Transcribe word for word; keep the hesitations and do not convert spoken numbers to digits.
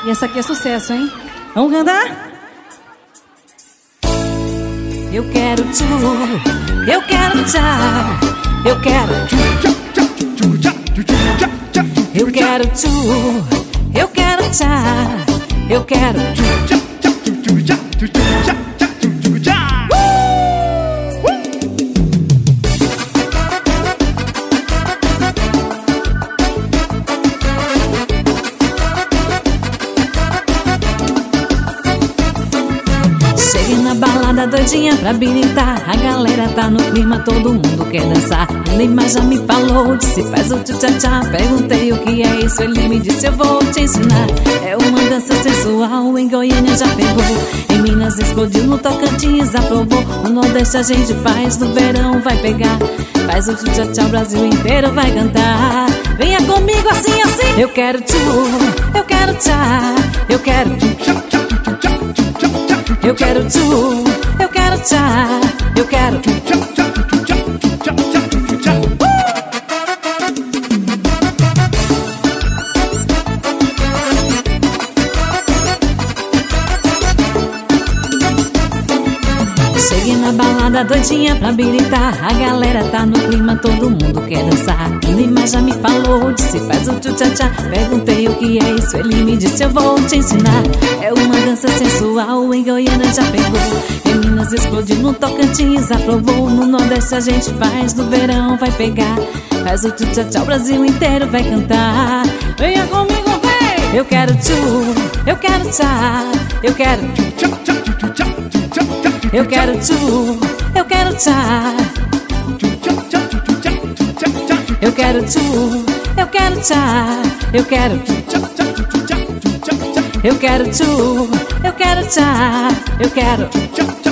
E essa aqui é sucesso, hein? Vamos cantar? Eu quero tu, eu quero tchá, eu quero Eu quero tu, eu quero tchá, eu quero Cheguei na balada doidinha pra habilitar. A galera tá no clima, todo mundo quer dançar. O Neymar já me falou, disse faz o tchu-tchá-tchá. Perguntei o que é isso, ele me disse eu vou te ensinar. É uma dança sensual, em Goiânia já pegou. Em Minas explodiu, no Tocantins aprovou. No Nordeste a gente faz, no verão vai pegar. Faz o tchu-tchá-tchá, o Brasil inteiro vai cantar. Venha comigo assim, assim. Eu quero tchu, eu quero tchá, eu quero tchu-tchá-tchá. Eu quero tu, eu quero tchá, eu quero Cheguei na balada doidinha pra habilitar. A galera tá no clima, todo mundo quer dançar. O Neymar já me falou, disse faz o tchu-tchá-tchá. Perguntei o que é isso, ele me disse eu vou te ensinar. É uma dança sensual, em Goiânia já pegou. Em Minas explodiu, no Tocantins aprovou. No Nordeste a gente faz, no verão vai pegar. Faz o tchu-tchá-tchá, o Brasil inteiro vai cantar. Venha comigo, vem! Eu quero tchu, eu quero tchá, eu quero Eu quero tchu, eu quero tchá, eu quero tchu, eu quero tchá, eu quero Eu quero tchu, eu quero tchá, eu quero